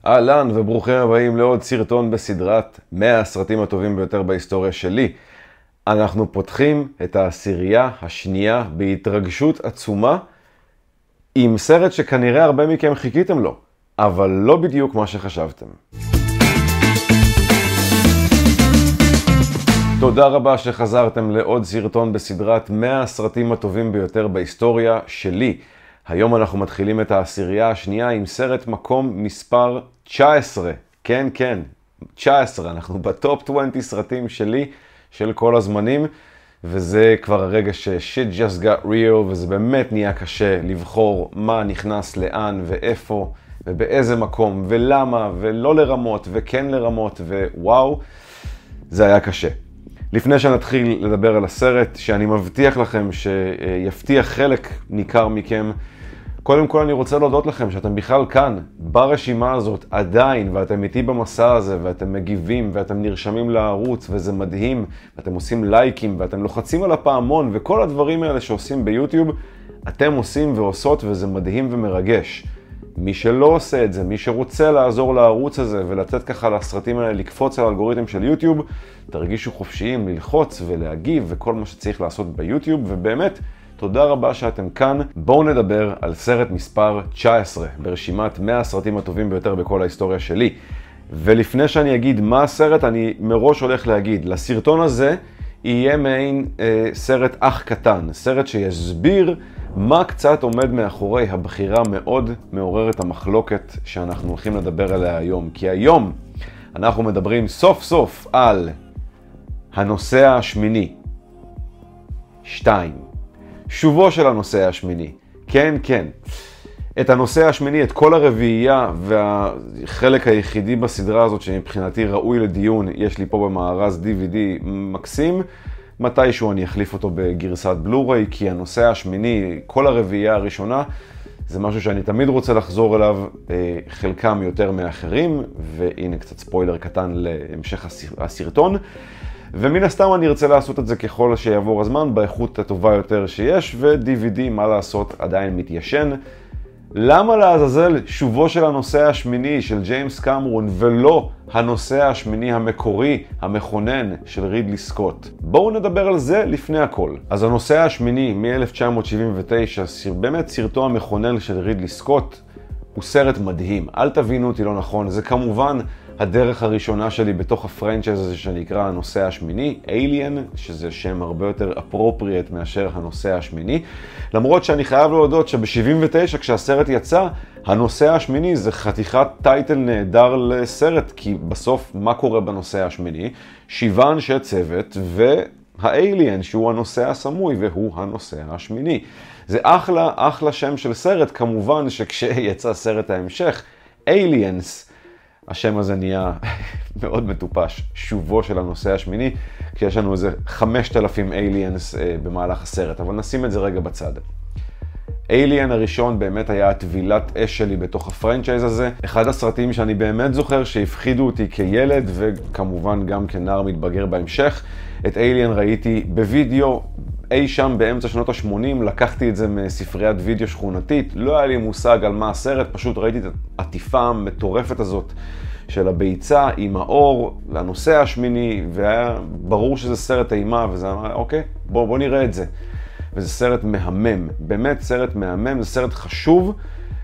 אהלן וברוכים הבאים לעוד סרטון בסדרת 100 הסרטים הטובים ביותר בהיסטוריה שלי. אנחנו פותחים את העשירייה השנייה בהתרגשות עצומה עם סרט שכנראה הרבה מכם חיכיתם לו, אבל לא בדיוק מה שחשבתם. תודה רבה שחזרתם לעוד סרטון בסדרת 100 הסרטים הטובים ביותר בהיסטוריה שלי. היום אנחנו מתחילים את העשירייה השנייה עם סרט מקום מספר 19. כן, 19. אנחנו בטופ 20 סרטים שלי, של כל הזמנים, וזה כבר הרגע ש-shit just got real, וזה באמת נהיה קשה לבחור מה נכנס לאן ואיפה ובאיזה מקום ולמה, ולא לרמות וכן לרמות, ווואו, זה היה קשה. לפני שנתחיל לדבר על הסרט, שאני מבטיח לכם שיפתיח חלק ניכר מכם, קודם כל אני רוצה להודות לכם שאתם בכלל כאן, ברשימה הזאת, עדיין, ואתם איתי במסע הזה, ואתם מגיבים, ואתם נרשמים לערוץ, וזה מדהים, ואתם עושים לייקים, ואתם לוחצים על הפעמון, וכל הדברים האלה שעושים ביוטיוב, אתם עושים ועושות, וזה מדהים ומרגש. מי שלא עושה את זה, מי שרוצה לעזור לערוץ הזה, ולתת ככה לסרטים האלה לקפוץ על האלגוריתם של יוטיוב, תרגישו חופשיים ללחוץ ולהגיב, וכל מה שצריך לעשות ביוטיוב, ובאמת, תודה רבה שאתם כאן. בואו נדבר על סרט מספר 19 ברשימת 100 הסרטים הטובים ביותר בכל ההיסטוריה שלי. ולפני שאני אגיד מה הסרט, אני מראש הולך להגיד, לסרטון הזה יהיה מעין סרט אח קטן, סרט שיסביר מה קצת עומד מאחורי הבחירה מאוד מעוררת המחלוקת שאנחנו הולכים לדבר עליה היום. כי היום אנחנו מדברים סוף סוף על הנוסע השמיני. 2. שובו של הנוסע השמיני. כן. את הנוסע השמיני, את כל הרביעייה והחלק היחידי בסדרה הזאת שמבחינתי ראוי לדיון, יש לי פה במארז DVD מקסים. מתישהו אני אחליף אותו בגרסת בלוריי, כי הנוסע השמיני, כל הרביעייה הראשונה, זה משהו שאני תמיד רוצה לחזור אליו, חלקם יותר מאחרים, והנה קצת ספוילר קטן להמשך הסרטון. ומן הסתם אני ארצה לעשות את זה ככל שיעבור הזמן, באיכות הטובה יותר שיש, ו-DVD, מה לעשות, עדיין מתיישן. למה לעזאזל שובו של הנוסע השמיני של ג'יימס קמרון, ולא הנוסע השמיני המקורי, המכונן של רידלי סקוט? בואו נדבר על זה לפני הכל. אז הנוסע השמיני מ-1979, באמת סרטו המכונן של רידלי סקוט, הוא סרט מדהים. אל תבינו אותי לא נכון, זה כמובן הדרך הראשונה שלי בתוך הפרנצ'ייז הזה שנקרא הנוסע השמיני, Alien, שזה שם הרבה יותר אפרופריאט מאשר הנוסע השמיני. למרות שאני חייב להודות שב-79 כשהסרט יצא, הנוסע השמיני זה חתיכת טייטל נהדר לסרט, כי בסוף מה קורה בנוסע השמיני? 7 אנשי צוות והאליאן שהוא הנוסע הסמוי והוא הנוסע השמיני. זה אחלה שם של סרט, כמובן שכשיצא סרט ההמשך, Aliens, השם הזה נהיה מאוד מטופש, שובו של הנוסע השמיני, כשיש לנו איזה 5,000 aliens במהלך הסרט, אבל נשים את זה רגע בצד. Alien הראשון באמת היה הטבילת אש שלי בתוך הפרנצ'ייז הזה, אחד הסרטים שאני באמת זוכר שהפחידו אותי כילד, וכמובן גם כנער מתבגר בהמשך. את Alien ראיתי בווידאו, אי שם באמצע שנות ה-80, לקחתי את זה מספריית וידאו שכונתית, לא היה לי מושג על מה הסרט, פשוט ראיתי את העטיפה המטורפת הזאת של הביצה עם האור והנוסע השמיני, והיה ברור שזה סרט אימה, וזה אמר, אוקיי, בוא נראה את זה. וזה סרט מהמם, באמת סרט מהמם, זה סרט חשוב.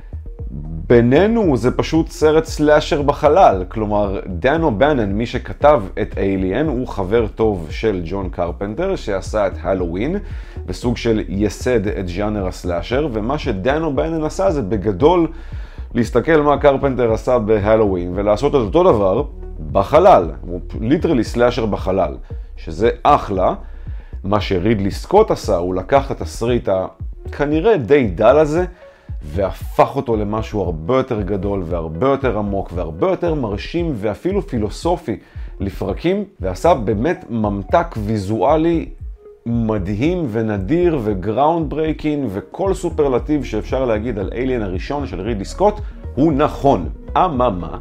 בינינו זה פשוט סרט סלאשר בחלל, כלומר דן אובנן, מי שכתב את Alien, הוא חבר טוב של ג'ון קרפנטר שעשה את הלואוין, בסוג של יסד את ז'אנר הסלאשר, ומה שדן אובנן עשה זה בגדול להסתכל מה קרפנטר עשה בהלואוין ולעשות את אותו דבר בחלל, ליטרלי סלאשר בחלל, שזה אחלה. מה שרידלי סקוט עשה, הוא לקח את התסריט כנראה די דל הזה, והפך אותו למשהו הרבה יותר גדול והרבה יותר עמוק והרבה יותר מרשים ואפילו פילוסופי לפרקים, ועשה באמת ממתק ויזואלי מדהים ונדיר וגראונד ברייקינג, וכל סופרלטיב שאפשר להגיד על Alien הראשון של רידלי סקוט הוא נכון. אממה,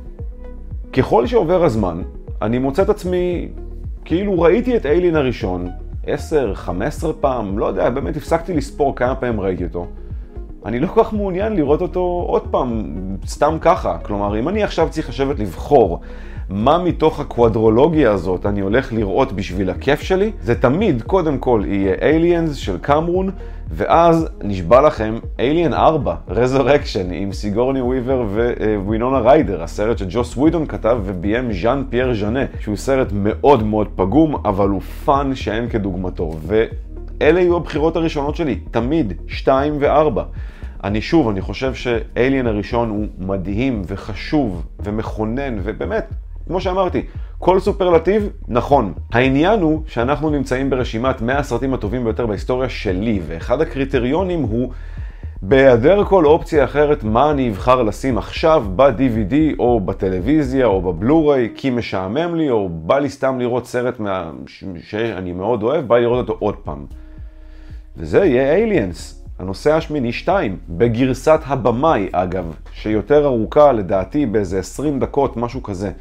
ככל שעובר הזמן, אני מוצא את עצמי כאילו ראיתי את Alien הראשון 10, 15 פעם, לא יודע, באמת הפסקתי לספור כמה פעמים ראיתי אותו. אני לא כל כך מעוניין לראות אותו עוד פעם, סתם ככה. כלומר, אם אני עכשיו צריך לשבת לבחור מה מתוך הקוואדרולוגיה הזאת אני הולך לראות בשביל הכיף שלי, זה תמיד, קודם כל, יהיה Aliens של קמרון, ואז נשבע לכם Alien 4, Resurrection, עם סיגורני וויבר ווינונה ריידר, הסרט שג'וס ווידון כתב וביים ז'אן פייר ז'אנה, שהוא סרט מאוד מאוד פגום, אבל הוא פאן שאין כדוגמתו, ואלה יהיו הבחירות הראשונות שלי, תמיד, 2 ו-4. אני חושב שאליין הראשון הוא מדהים וחשוב ומכונן, ובאמת, כמו שאמרתי, כל סופרלטיב נכון. העניין הוא שאנחנו נמצאים ברשימת 100 הסרטים הטובים ביותר בהיסטוריה שלי, ואחד הקריטריונים הוא, בהיעדר כל אופציה אחרת, מה אני אבחר לשים עכשיו ב-DVD או בטלוויזיה או בבלוריי, כי משעמם לי, או בא לי סתם לראות סרט שאני מאוד אוהב, בא לי לראות אותו עוד פעם. וזה יהיה Aliens. הנושא השמיני 2, בגרסת הבמאי אגב, שיותר ארוכה לדעתי באיזה 20 דקות, משהו כזה.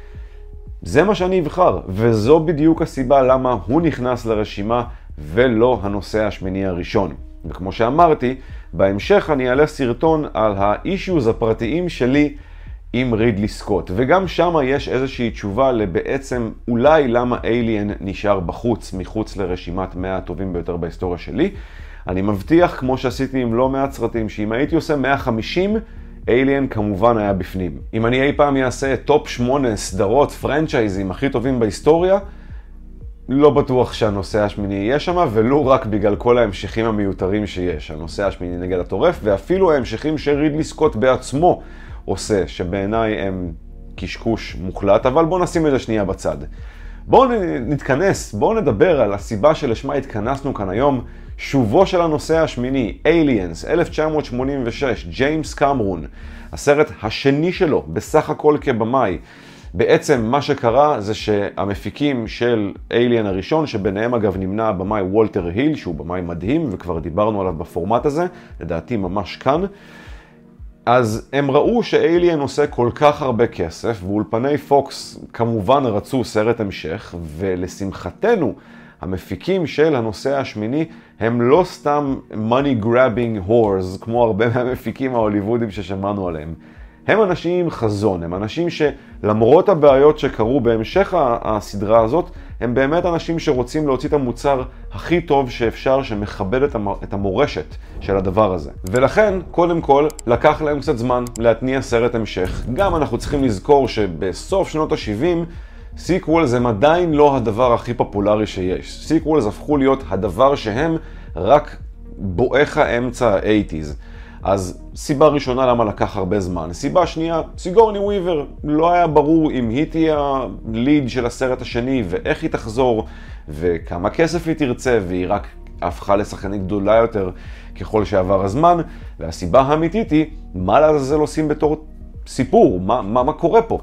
זה מה שאני אבחר, וזו בדיוק הסיבה למה הוא נכנס לרשימה ולא הנושא השמיני הראשון. וכמו שאמרתי, בהמשך אני אעלה סרטון על האישיוז הפרטיים שלי עם רידלי סקוט, וגם שם יש איזושהי תשובה לבעצם אולי למה Alien נשאר מחוץ לרשימת 100 הטובים ביותר בהיסטוריה שלי. אני מבטיח, כמו שעשיתי עם לא מעט סרטים, שאם הייתי עושה 150, Alien כמובן היה בפנים. אם אני אי פעם אעשה טופ 8 סדרות, פרנצ'ייזים הכי טובים בהיסטוריה, לא בטוח שהנושא השמיני יהיה שם, ולא רק בגלל כל ההמשכים המיותרים שיש. הנושא השמיני נגד הטורף, ואפילו ההמשכים שרידלי סקוט בעצמו עושה, שבעיניי הם קשקוש מוחלט, אבל בואו נשים את זה שנייה בצד. בואו נתכנס, בואו נדבר על הסיבה שלשמה התכנסנו כאן היום, שובו של הנושא השמיני, Aliens, 1986, ג'יימס קמרון, הסרט השני שלו, בסך הכל כבמאי. בעצם מה שקרה זה שהמפיקים של Alien הראשון, שביניהם אגב נמנה הבמאי וולטר היל, שהוא במאי מדהים, וכבר דיברנו עליו בפורמט הזה, לדעתי ממש כאן, אז הם ראו שאליין עושה כל כך הרבה כסף, ואולפני פוקס כמובן רצו סרט המשך, ולשמחתנו, המפיקים של הנושא השמיני הם לא סתם money grabbing whores, כמו הרבה מהמפיקים ההוליוודים ששמענו עליהם. הם אנשים עם חזון, הם אנשים שלמרות הבעיות שקרו בהמשך הסדרה הזאת, הם באמת אנשים שרוצים להוציא את המוצר הכי טוב שאפשר, שמכבד את המורשת של הדבר הזה. ולכן, קודם כל, לקח להם קצת זמן להתניע סרט המשך. גם אנחנו צריכים לזכור שבסוף שנות ה-70, סיקוולס הם עדיין לא הדבר הכי פופולרי שיש. סיקוולס הפכו להיות הדבר שהם רק בואך האמצע ה-80s. אז סיבה ראשונה למה לקח הרבה זמן. סיבה שנייה, סיגורני וויבר, לא היה ברור אם היא תהיה הליד של הסרט השני ואיך היא תחזור וכמה כסף היא תרצה, והיא רק הפכה לשחקנית גדולה יותר ככל שעבר הזמן. והסיבה האמיתית היא, מה לעזאזל עושים בתור סיפור? מה קורה פה?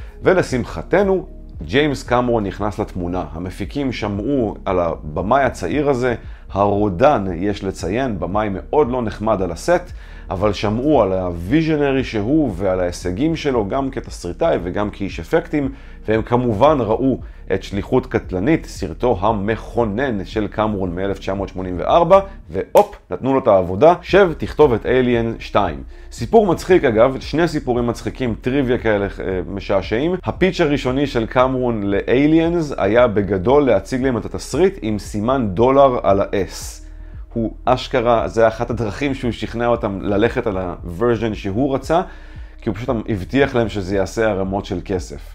ולשמחתנו, ג'יימס קמרון נכנס לתמונה. המפיקים שמעו על הבמאי הצעיר הזה, הרודן יש לציין, במאי מאוד לא נחמד על הסט, אבל שמעו על הוויז'נרי שהוא ועל ההישגים שלו גם כתסריטאי וגם כאיש אפקטים, והם כמובן ראו את שליחות קטלנית, סרטו המכונן של קמרון מ-1984, ואופ, נתנו לו את העבודה, שב תכתוב את Alien 2. סיפור מצחיק אגב, שני סיפורים מצחיקים, טריוויה כאלה משעשעים. הפיץ' הראשוני של קמרון ל-Aliens היה בגדול להציג להם את התסריט עם סימן דולר על ה-S. הוא אשכרה, זה אחת הדרכים שהוא שכנע אותם ללכת על הוורז'ן שהוא רצה, כי הוא פשוט הבטיח להם שזה יעשה הרמות של כסף.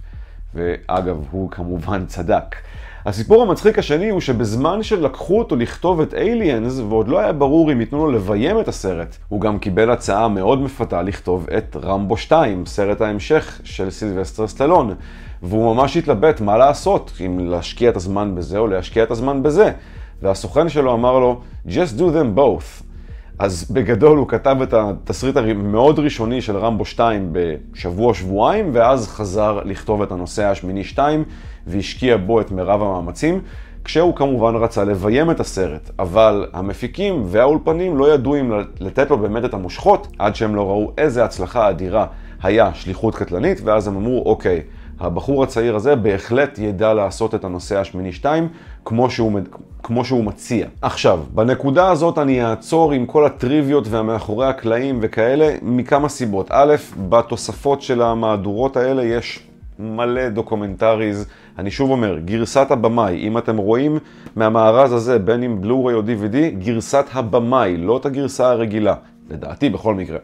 ואגב, הוא כמובן צדק. הסיפור המצחיק השני הוא שבזמן שלקחו אותו לכתוב את Aliens, ועוד לא היה ברור אם ייתנו לו לביים את הסרט, הוא גם קיבל הצעה מאוד מפתה לכתוב את רמבו 2, סרט ההמשך של סילבסטר סטלון, והוא ממש התלבט מה לעשות, אם להשקיע את הזמן בזה או להשקיע את הזמן בזה. והסוכן שלו אמר לו, just do them both. אז בגדול הוא כתב את התסריט המאוד ראשוני של רמבו 2 בשבוע-שבועיים, ואז חזר לכתוב את הנושא השמיני 2, והשקיע בו את מרב המאמצים, כשהוא כמובן רצה לביים את הסרט. אבל המפיקים והאולפנים לא ידעו אם לתת לו באמת את המושכות, עד שהם לא ראו איזה הצלחה אדירה היה שליחות קטלנית, ואז הם אמרו, אוקיי, הבחור הצעיר הזה בהחלט ידע לעשות את הנושא השמיני 2 כמו שהוא מציע. עכשיו, בנקודה הזאת אני אעצור עם כל הטריוויות והמאחורי הקלעים וכאלה מכמה סיבות. א', בתוספות של המהדורות האלה יש מלא דוקומנטריז. אני שוב אומר, גרסת הבמאי, אם אתם רואים מהמארז הזה, בין אם בלוריי או DVD, גרסת הבמאי, לא את הגרסה הרגילה, לדעתי בכל מקרה.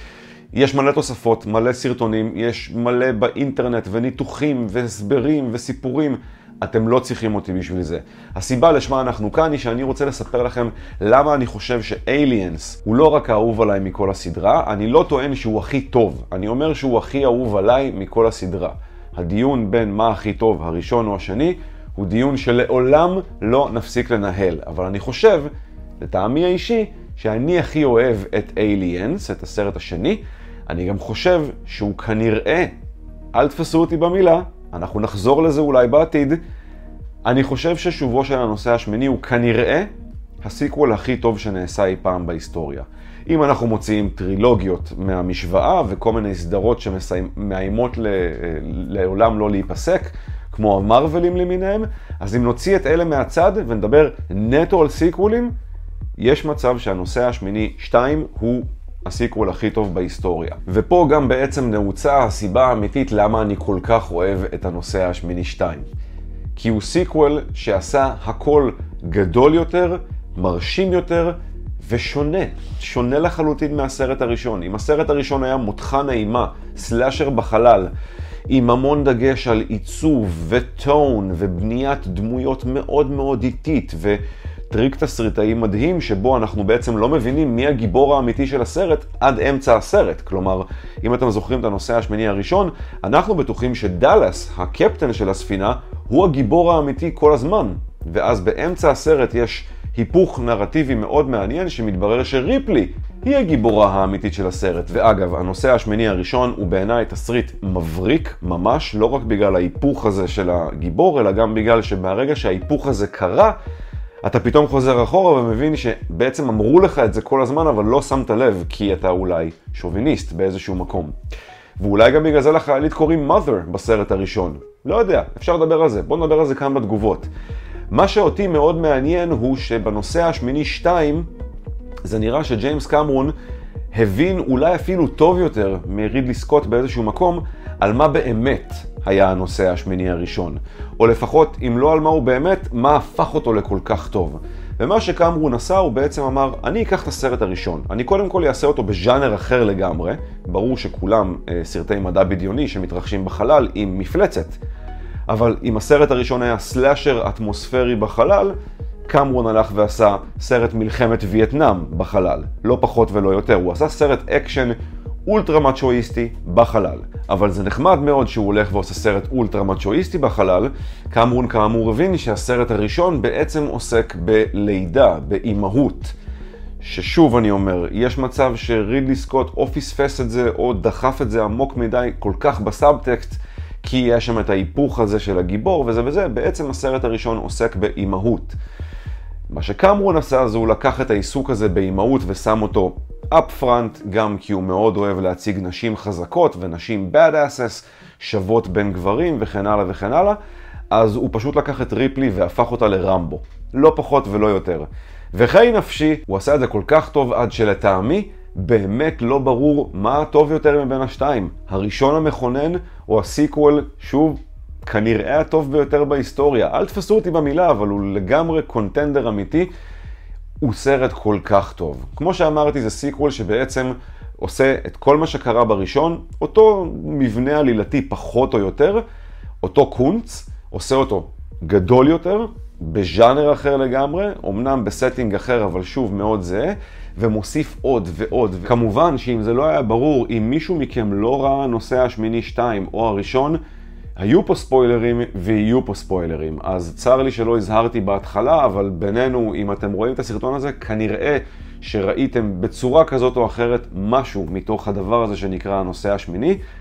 יש מלא תוספות, מלא סרטונים, יש מלא באינטרנט וניתוחים והסברים וסיפורים. אתם לא צריכים אותי בשביל זה. הסיבה לשמה אנחנו כאן היא שאני רוצה לספר לכם למה אני חושב שאליאנס הוא לא רק האהוב עליי מכל הסדרה. אני לא טוען שהוא הכי טוב, אני אומר שהוא הכי אהוב עליי מכל הסדרה. הדיון בין מה הכי טוב, הראשון או השני, הוא דיון שלעולם לא נפסיק לנהל. אבל אני חושב, לטעמי האישי, שאני הכי אוהב את Aliens, את הסרט השני. אני גם חושב שהוא כנראה, אל תפסו אותי במילה, אנחנו נחזור לזה אולי בעתיד, אני חושב ששובו של הנושא השמיני הוא כנראה הסיקוול הכי טוב שנעשה אי פעם בהיסטוריה. אם אנחנו מוציאים טרילוגיות מהמשוואה וכל מיני סדרות שמאיימות לעולם לא להיפסק, כמו המרוולים למיניהם, אז אם נוציא את אלה מהצד ונדבר נטו על סיקוולים, יש מצב שהנושא השמיני 2 הוא הסיקוול הכי טוב בהיסטוריה. ופה גם בעצם נעוצה הסיבה האמיתית למה אני כל כך אוהב את הנושא השמיני 2. כי הוא סיקוול שעשה הכל גדול יותר, מרשים יותר ושונה. שונה לחלוטין מהסרט הראשון. אם הסרט הראשון היה מותחה נעימה, סלאשר בחלל, עם המון דגש על עיצוב וטון ובניית דמויות מאוד מאוד איטית טריק תסריטאי מדהים שבו אנחנו בעצם לא מבינים מי הגיבור האמיתי של הסרט עד אמצע הסרט. כלומר, אם אתם זוכרים את הנושא השמיני הראשון, אנחנו בטוחים שדלס, הקפטן של הספינה, הוא הגיבור האמיתי כל הזמן. ואז באמצע הסרט יש היפוך נרטיבי מאוד מעניין שמתברר שריפלי היא הגיבורה האמיתית של הסרט. ואגב, הנושא השמיני הראשון הוא בעיניי תסריט מבריק ממש, לא רק בגלל ההיפוך הזה של הגיבור, אלא גם בגלל שברגע שההיפוך הזה קרה, אתה פתאום חוזר אחורה ומבין שבעצם אמרו לך את זה כל הזמן, אבל לא שמת לב, כי אתה אולי שוביניסט באיזשהו מקום. ואולי גם בגלל זה לחיילית קוראים mother בסרט הראשון. לא יודע, אפשר לדבר על זה. בואו נדבר על זה כאן בתגובות. מה שאותי מאוד מעניין הוא שבנושא השמיני 2, זה נראה שג'יימס קמרון הבין אולי אפילו טוב יותר מרידלי סקוט באיזשהו מקום, על מה באמת היה הנושא השמיני הראשון. או לפחות, אם לא על מה הוא באמת, מה הפך אותו לכל כך טוב. ומה שקמרון עשה, הוא בעצם אמר, אני אקח את הסרט הראשון. אני קודם כל אעשה אותו בז'אנר אחר לגמרי. ברור שכולם סרטי מדע בדיוני שמתרחשים בחלל עם מפלצת. אבל אם הסרט הראשון היה סלאשר אטמוספרי בחלל, קמרון הלך ועשה סרט מלחמת וייטנאם בחלל. לא פחות ולא יותר. הוא עשה סרט אקשן אולטרה מצ'ואיסטי בחלל. אבל זה נחמד מאוד שהוא הולך ועושה סרט אולטרה מצ'ואיסטי בחלל. קמרון כאמור הבין שהסרט הראשון בעצם עוסק בלידה, באימהות. ששוב אני אומר, יש מצב שרידלי סקוט או פספס את זה או דחף את זה עמוק מדי כל כך בסאבטקסט, כי יש שם את ההיפוך הזה של הגיבור וזה. בעצם הסרט הראשון עוסק באימהות. מה שקמרון עשה זה הוא לקח את העיסוק הזה באימהות ושם אותו up front, גם כי הוא מאוד אוהב להציג נשים חזקות ונשים bad asses, שוות בין גברים וכן הלאה וכן הלאה. אז הוא פשוט לקח את ריפלי והפך אותה לרמבו. לא פחות ולא יותר. וחי נפשי, הוא עשה את זה כל כך טוב עד שלטעמי, באמת לא ברור מה הטוב יותר מבין השתיים. הראשון המכונן או הסיקוול, שוב, כנראה הטוב ביותר בהיסטוריה. אל תפסו אותי במילה, אבל הוא לגמרי קונטנדר אמיתי. הוא סרט כל כך טוב. כמו שאמרתי, זה סיקוול שבעצם עושה את כל מה שקרה בראשון, אותו מבנה עלילתי פחות או יותר, אותו קונץ, עושה אותו גדול יותר, בז'אנר אחר לגמרי, אמנם בסטינג אחר, אבל שוב מאוד זהה, ומוסיף עוד ועוד. כמובן שאם זה לא היה ברור, אם מישהו מכם לא ראה נושא השמיני 2 או הראשון, היו פה ספוילרים ויהיו פה ספוילרים. אז צר לי שלא הזהרתי בהתחלה, אבל בינינו, אם אתם רואים את הסרטון הזה, כנראה שראיתם בצורה כזאת או אחרת משהו מתוך הדבר הזה שנקרא הנושא השמיני.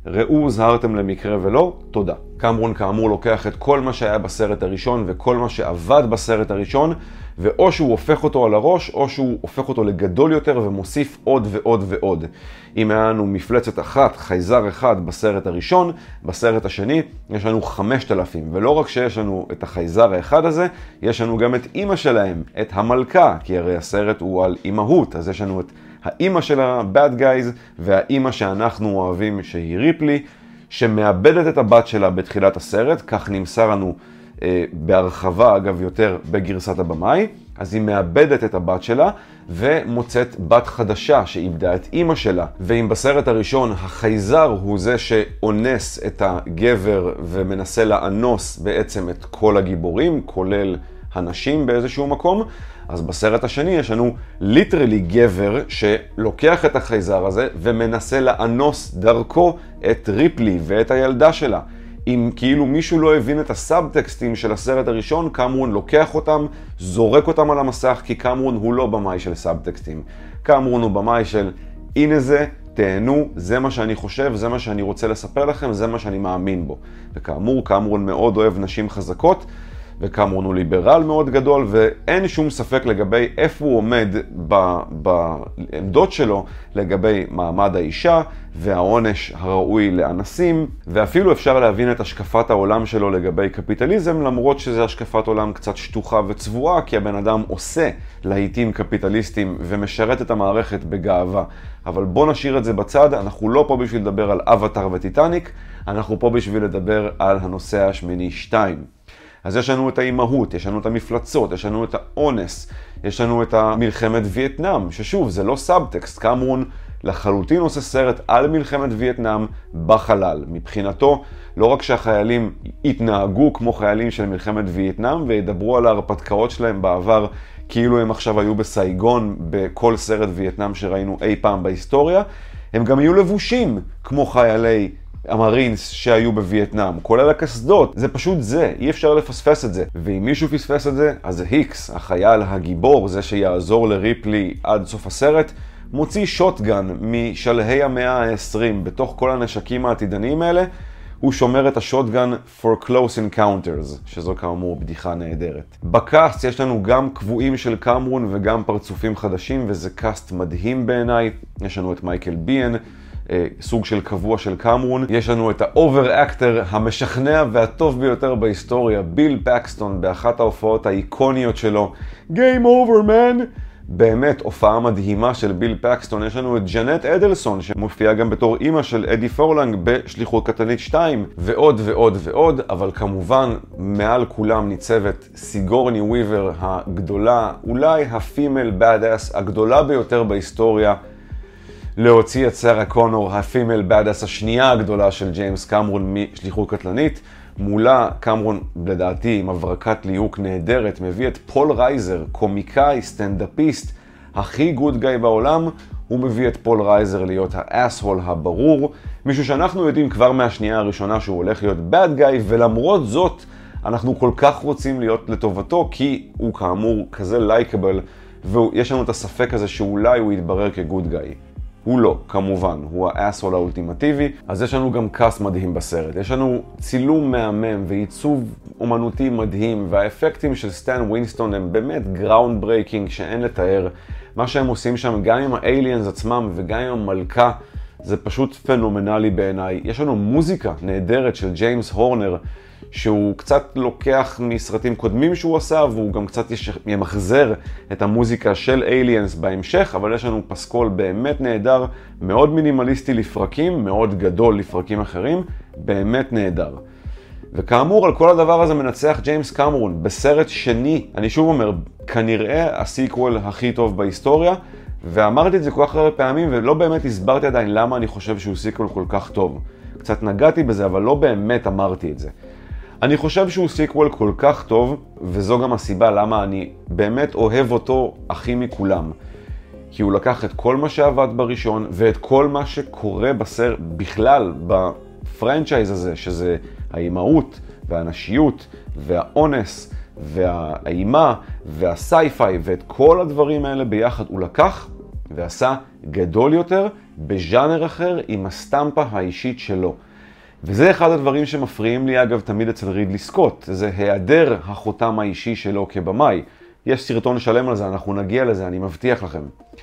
ראו הוזהרתם למקרה ולא, תודה. קמרון כאמור לוקח את כל מה שהיה בסרט הראשון וכל מה שעבד בסרט הראשון, ואו שהוא הופך אותו על הראש, או שהוא הופך אותו לגדול יותר ומוסיף עוד ועוד ועוד. אם היה לנו מפלצת אחת, חייזר אחד בסרט הראשון, בסרט השני יש לנו 5,000. ולא רק שיש לנו את החייזר האחד הזה, יש לנו גם את אמא שלהם, את המלכה, כי הרי הסרט הוא על אימהות, אז יש לנו את האמא של ה-bad guys והאמא שאנחנו אוהבים שהיא ריפלי, שמאבדת את הבת שלה בתחילת הסרט, כך נמסר לנו בהרחבה אגב יותר בגרסת הבמאי. אז היא מאבדת את הבת שלה ומוצאת בת חדשה שאיבדה את אמא שלה. ואם בסרט הראשון החייזר הוא זה שאונס את הגבר ומנסה לאנוס בעצם את כל הגיבורים, כולל הנשים באיזשהו מקום, אז בסרט השני יש לנו ליטרלי גבר שלוקח את החייזר הזה ומנסה לאנוס דרכו את ריפלי ואת הילדה שלה. אם כאילו מישהו לא הבין את הסאבטקסטים של הסרט הראשון, קמרון לוקח אותם, זורק אותם על המסך, כי קמרון הוא לא במאי של סאבטקסטים. קמרון הוא במאי של הנה זה, תהנו, זה מה שאני חושב, זה מה שאני רוצה לספר לכם, זה מה שאני מאמין בו. וכאמור, קמרון מאוד אוהב נשים חזקות, וקמרון הוא ליברל מאוד גדול, ואין שום ספק לגבי איפה הוא עומד בעמדות שלו לגבי מעמד האישה והעונש הראוי לאנסים, ואפילו אפשר להבין את השקפת העולם שלו לגבי קפיטליזם, למרות שזה השקפת עולם קצת שטוחה וצבועה, כי הבן אדם עושה להיטים קפיטליסטים ומשרת את המערכת בגאווה. אבל בוא נשאיר את זה בצד, אנחנו לא פה בשביל לדבר על אבטאר וטיטניק, אנחנו פה בשביל לדבר על הנושא השמיני 2. אז יש לנו את האימהות, יש לנו את המפלצות, יש לנו את האונס, יש לנו את מלחמת וייטנאם, ששוב, זה לא סאבטקסט. קמרון לחלוטין עושה סרט על מלחמת וייטנאם בחלל. מבחינתו, לא רק שהחיילים יתנהגו כמו חיילים של מלחמת וייטנאם, וידברו על ההרפתקאות שלהם בעבר, כאילו הם עכשיו היו בסייגון בכל סרט וייטנאם שראינו אי פעם בהיסטוריה, הם גם יהיו לבושים כמו חיילי המרינס שהיו בווייטנאם, כולל הקסדות. זה פשוט זה, אי אפשר לפספס את זה. ואם מישהו פספס את זה, אז זה היקס, החייל הגיבור, זה שיעזור לריפלי עד סוף הסרט, מוציא שוטגן משלהי המאה ה-20 בתוך כל הנשקים העתידניים האלה. הוא שומר את השוטגן for close encounters, שזו כאמור בדיחה נהדרת. בקאסט יש לנו גם קבועים של קמרון וגם פרצופים חדשים, וזה קאסט מדהים בעיניי. יש לנו את מייקל ביאן, סוג של קבוע של קמרון. יש לנו את האובר-אקטר המשכנע והטוב ביותר בהיסטוריה, ביל פקסטון, באחת ההופעות האיקוניות שלו. Game over, man! באמת הופעה מדהימה של ביל פקסטון. יש לנו את ג'נט אדלסון, שמופיעה גם בתור אימא של אדי פורלנג בשליחות קטלנית 2, ועוד ועוד ועוד. אבל כמובן, מעל כולם ניצבת סיגורני וויבר הגדולה, אולי הפימל בדאס הגדולה ביותר בהיסטוריה, להוציא את סרה קונור, הפימל בדאס השנייה הגדולה של ג'יימס קמרון משליחות קטלנית. מולה קמרון, לדעתי, עם הברקת ליהוק נהדרת, מביא את פול רייזר, קומיקאי, סטנדאפיסט, הכי גוד גאי בעולם. הוא מביא את פול רייזר להיות האסהול הברור, מישהו שאנחנו יודעים כבר מהשנייה הראשונה שהוא הולך להיות bad guy, ולמרות זאת אנחנו כל כך רוצים להיות לטובתו, כי הוא כאמור כזה לייקבל, ויש לנו את הספק הזה שאולי הוא יתברר כגוד גאי. הוא לא, כמובן, הוא האסול האולטימטיבי. אז יש לנו גם קאסט מדהים בסרט. יש לנו צילום מהמם ועיצוב אומנותי מדהים, והאפקטים של סטן ווינסטון הם באמת גראונד ברייקינג שאין לתאר. מה שהם עושים שם, גם עם האליאנס עצמם וגם עם המלכה, זה פשוט פנומנלי בעיניי. יש לנו מוזיקה נהדרת של ג'יימס הורנר, שהוא קצת לוקח מסרטים קודמים שהוא עשה, והוא גם קצת ימחזר את המוזיקה של אליאנס בהמשך, אבל יש לנו פסקול באמת נהדר, מאוד מינימליסטי לפרקים, מאוד גדול לפרקים אחרים, באמת נהדר. וכאמור, על כל הדבר הזה מנצח ג'יימס קמרון בסרט שני, אני שוב אומר, כנראה הסיקוול הכי טוב בהיסטוריה, ואמרתי את זה כל כך הרבה פעמים, ולא באמת הסברתי עדיין למה אני חושב שהוא סיקוול כל כך טוב. קצת נגעתי בזה, אבל לא באמת אמרתי את זה. אני חושב שהוא סיקוול כל כך טוב, וזו גם הסיבה למה אני באמת אוהב אותו הכי מכולם. כי הוא לקח את כל מה שעבד בראשון, ואת כל מה שקורה בסרט בכלל, בפרנצ'ייז הזה, שזה האימהות, והנשיות, והאונס, והאימה, והסייפיי, ואת כל הדברים האלה ביחד הוא לקח, ועשה גדול יותר, בז'אנר אחר, עם הסטמפה האישית שלו. וזה אחד הדברים שמפריעים לי אגב תמיד אצל רידלי סקוט, זה היעדר החותם האישי שלו כבמאי. יש סרטון שלם על זה, אנחנו נגיע לזה, אני מבטיח לכם.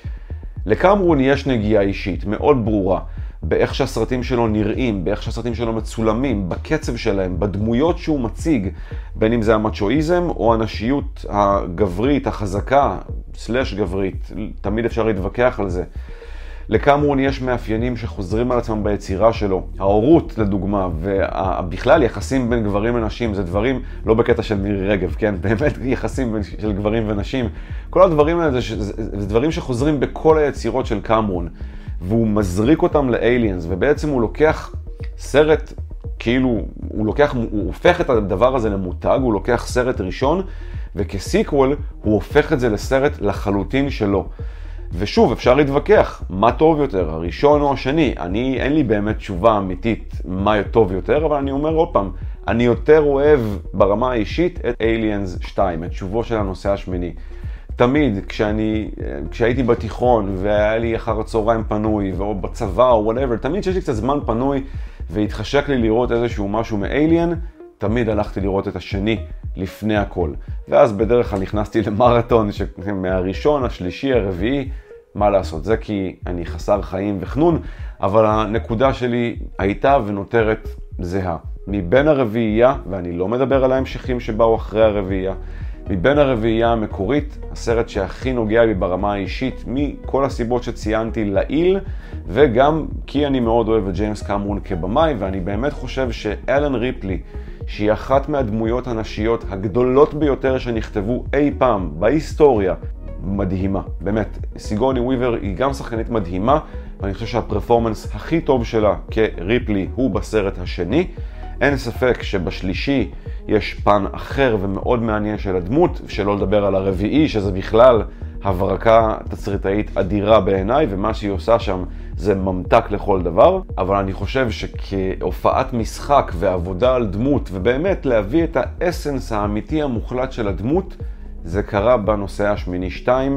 לקמרון יש נגיעה אישית מאוד ברורה, באיך שהסרטים שלו נראים, באיך שהסרטים שלו מצולמים, בקצב שלהם, בדמויות שהוא מציג, בין אם זה המצ'ואיזם או הנשיות הגברית, החזקה, סלש גברית, תמיד אפשר להתווכח על זה. לקמרון יש מאפיינים שחוזרים על עצמם ביצירה שלו. ההורות, לדוגמה, ובכלל יחסים בין גברים ונשים, זה דברים, לא בקטע של מירי רגב, כן? באמת יחסים של גברים ונשים. כל הדברים האלה זה דברים שחוזרים בכל היצירות של קמרון. והוא מזריק אותם לאליאנס, ובעצם הוא לוקח סרט, כאילו, הוא הופך את הדבר הזה למותג, הוא לוקח סרט ראשון, וכסיקוול הוא הופך את זה לסרט לחלוטין שלו. ושוב, אפשר להתווכח, מה טוב יותר, הראשון או השני? אין לי באמת תשובה אמיתית מה טוב יותר, אבל אני אומר עוד פעם, אני יותר אוהב ברמה האישית את Aliens 2, את שובו של הנושא השמיני. תמיד כשהייתי בתיכון והיה לי אחר הצהריים פנוי, או בצבא או whatever, תמיד שיש לי קצת זמן פנוי והתחשק לי לראות איזשהו משהו מאליאן, תמיד הלכתי לראות את השני לפני הכל. ואז בדרך כלל נכנסתי למרתון מהראשון, השלישי, הרביעי, מה לעשות? זה כי אני חסר חיים וחנון, אבל הנקודה שלי הייתה ונותרת זהה. מבין הרביעייה, ואני לא מדבר על ההמשכים שבאו אחרי הרביעייה, מבין הרביעייה המקורית, הסרט שהכי נוגע לי ברמה האישית, מכל הסיבות שציינתי לעיל, וגם כי אני מאוד אוהב את ג'יימס קמרון כבמאי, ואני באמת חושב שאלן ריפלי, שהיא אחת מהדמויות הנשיות הגדולות ביותר שנכתבו אי פעם בהיסטוריה, מדהימה. באמת, סיגורני וויבר היא גם שחקנית מדהימה, ואני חושב שהפרפורמנס הכי טוב שלה כריפלי הוא בסרט השני. אין ספק שבשלישי יש פן אחר ומאוד מעניין של הדמות, שלא לדבר על הרביעי, שזה בכלל הברקה תסריטאית אדירה בעיניי, ומה שהיא עושה שם זה ממתק לכל דבר. אבל אני חושב שכהופעת משחק ועבודה על דמות, ובאמת להביא את האסנס האמיתי המוחלט של הדמות, זה קרה בנושא השמיני 2,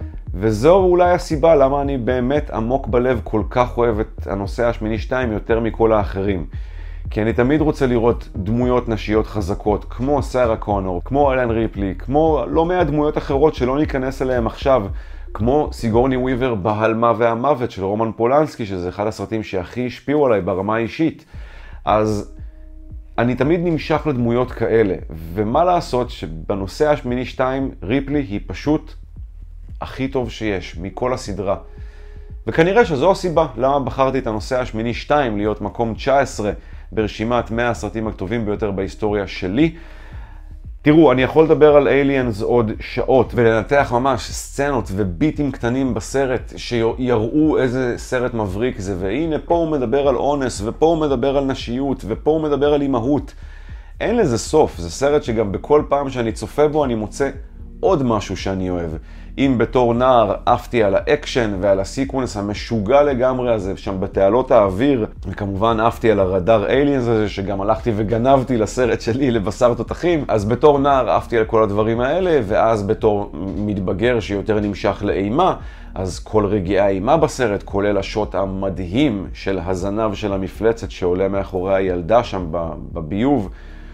וזו אולי הסיבה למה אני באמת עמוק בלב כל כך אוהב את הנושא השמיני 2 יותר מכל האחרים. כי אני תמיד רוצה לראות דמויות נשיות חזקות, כמו סארה קונור, כמו אלן ריפלי, כמו לא מעט דמויות אחרות שלא ניכנס אליהם עכשיו, כמו סיגורני וויבר בהלמה והמוות של רומן פולנסקי, שזה אחד הסרטים שהכי השפיעו עליי ברמה האישית. אז אני תמיד נמשך לדמויות כאלה, ומה לעשות שבנושא השמיני 2, ריפלי היא פשוט הכי טוב שיש מכל הסדרה. וכנראה שזו הסיבה למה בחרתי את הנושא השמיני 2 להיות מקום 19 ברשימת 100 הסרטים הכתובים ביותר בהיסטוריה שלי. תראו, אני יכול לדבר על Aliens עוד שעות ולנתח ממש סצנות וביטים קטנים בסרט שיראו איזה סרט מבריק זה, והנה פה הוא מדבר על אונס, ופה הוא מדבר על נשיות, ופה הוא מדבר על אימהות. אין לזה סוף, זה סרט שגם בכל פעם שאני צופה בו אני מוצא עוד משהו שאני אוהב. אם בתור נער עפתי על האקשן ועל הסיקוונס המשוגע לגמרי הזה שם בתעלות האוויר, וכמובן עפתי על הרדאר Aliens הזה שגם הלכתי וגנבתי לסרט שלי לבשר תותחים, אז בתור נער עפתי על כל הדברים האלה, ואז בתור מתבגר שיותר נמשך לאימה, אז כל רגעי האימה בסרט, כולל השוט המדהים של הזנב של המפלצת שעולה מאחורי הילדה שם בביוב,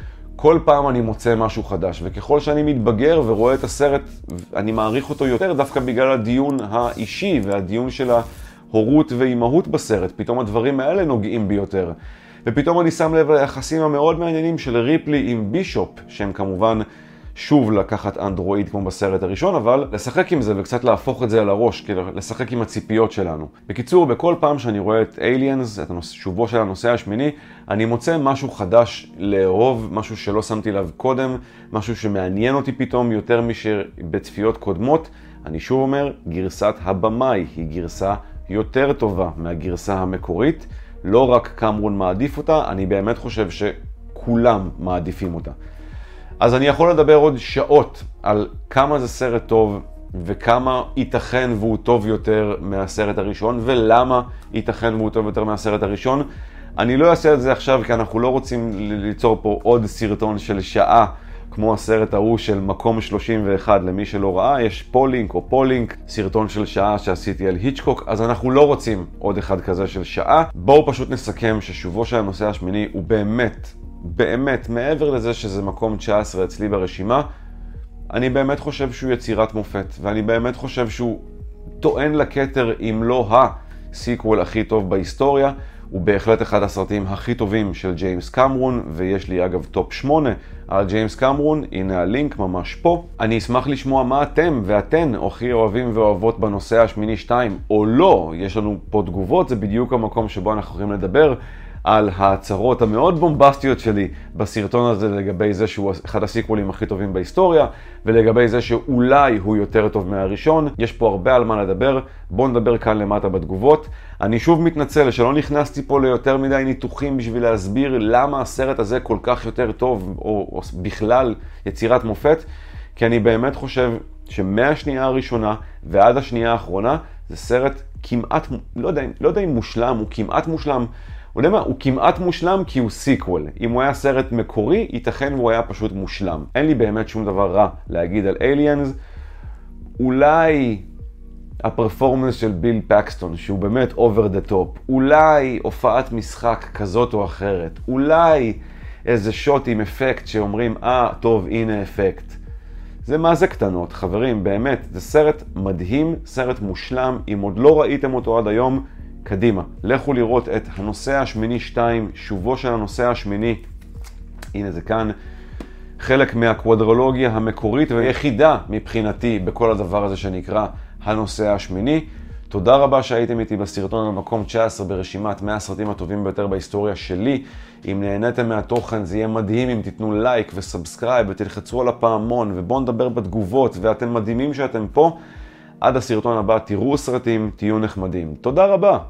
כל פעם אני מוצא משהו חדש, וככל שאני מתבגר ורואה את הסרט, אני מעריך אותו יותר דווקא בגלל הדיון האישי והדיון של ההורות ואימהות בסרט. פתאום הדברים האלה נוגעים ביותר. ופתאום אני שם לב ליחסים המאוד מעניינים של ריפלי עם בישופ, שהם כמובן שוב לקחת אנדרואיד כמו בסרט הראשון, אבל לשחק עם זה וקצת להפוך את זה על הראש, כאילו לשחק עם הציפיות שלנו. בקיצור, בכל פעם שאני רואה את Aliens, את שובו של הנושא השמיני, אני מוצא משהו חדש לאהוב, משהו שלא שמתי לב קודם, משהו שמעניין אותי פתאום יותר משבצפיות קודמות. אני שוב אומר, גרסת הבמאי היא גרסה יותר טובה מהגרסה המקורית. לא רק קמרון מעדיף אותה, אני באמת חושב שכולם מעדיפים אותה. אז אני יכול לדבר עוד שעות על כמה זה סרט טוב, וכמה ייתכן והוא טוב יותר מהסרט הראשון, ולמה ייתכן והוא טוב יותר מהסרט הראשון. אני לא אעשה את זה עכשיו, כי אנחנו לא רוצים ליצור פה עוד סרטון של שעה כמו הסרט ההוא של מקום 31, למי שלא ראה, יש פולינק או פולינק, סרטון של שעה שעשיתי על היצ'קוק, אז אנחנו לא רוצים עוד אחד כזה של שעה. בואו פשוט נסכם ששובו של הנושא השמיני הוא באמת, מעבר לזה שזה מקום 19 אצלי ברשימה, אני באמת חושב שהוא יצירת מופת, ואני באמת חושב שהוא טוען לכתר אם לא הסיקוול הכי טוב בהיסטוריה. הוא בהחלט אחד הסרטים הכי טובים של ג'יימס קמרון, ויש לי אגב טופ 8 על ג'יימס קמרון, הנה הלינק ממש פה. אני אשמח לשמוע מה אתם ואתן הכי אוהבים ואוהבות בנושא השמיני 2, או לא, יש לנו פה תגובות, זה בדיוק המקום שבו אנחנו יכולים לדבר על ההצהרות המאוד בומבסטיות שלי בסרטון הזה לגבי זה שהוא אחד הסיקוולים הכי טובים בהיסטוריה, ולגבי זה שאולי הוא יותר טוב מהראשון. יש פה הרבה על מה לדבר, בואו נדבר כאן למטה בתגובות. אני שוב מתנצל שלא נכנסתי פה ליותר מדי ניתוחים בשביל להסביר למה הסרט הזה כל כך יותר טוב, או בכלל יצירת מופת, כי אני באמת חושב שמהשנייה הראשונה ועד השנייה האחרונה זה סרט כמעט, לא יודע אם מושלם, הוא כמעט מושלם. הוא כמעט מושלם כי הוא סיקוול. אם הוא היה סרט מקורי, ייתכן והוא היה פשוט מושלם. אין לי באמת שום דבר רע להגיד על Aliens. אולי הפרפורמנס של ביל פקסטון, שהוא באמת over the top. אולי הופעת משחק כזאת או אחרת. אולי איזה שוט עם אפקט שאומרים, טוב, הנה אפקט. זה מה זה קטנות, חברים, באמת. זה סרט מדהים, סרט מושלם. אם עוד לא ראיתם אותו עד היום, קדימה, לכו לראות את הנושא השמיני 2, שובו של הנושא השמיני. הנה זה כאן, חלק מהקוואדרולוגיה המקורית והיחידה מבחינתי בכל הדבר הזה שנקרא הנושא השמיני. תודה רבה שהייתם איתי בסרטון על מקום 19 ברשימת 100 הסרטים הטובים ביותר בהיסטוריה שלי. אם נהניתם מהתוכן זה יהיה מדהים אם תיתנו לייק וסאבסקרייב ותלחצו על הפעמון ובואו נדבר בתגובות, ואתם מדהימים שאתם פה. עד הסרטון הבא תראו סרטים, תהיו נחמדים. תודה רבה.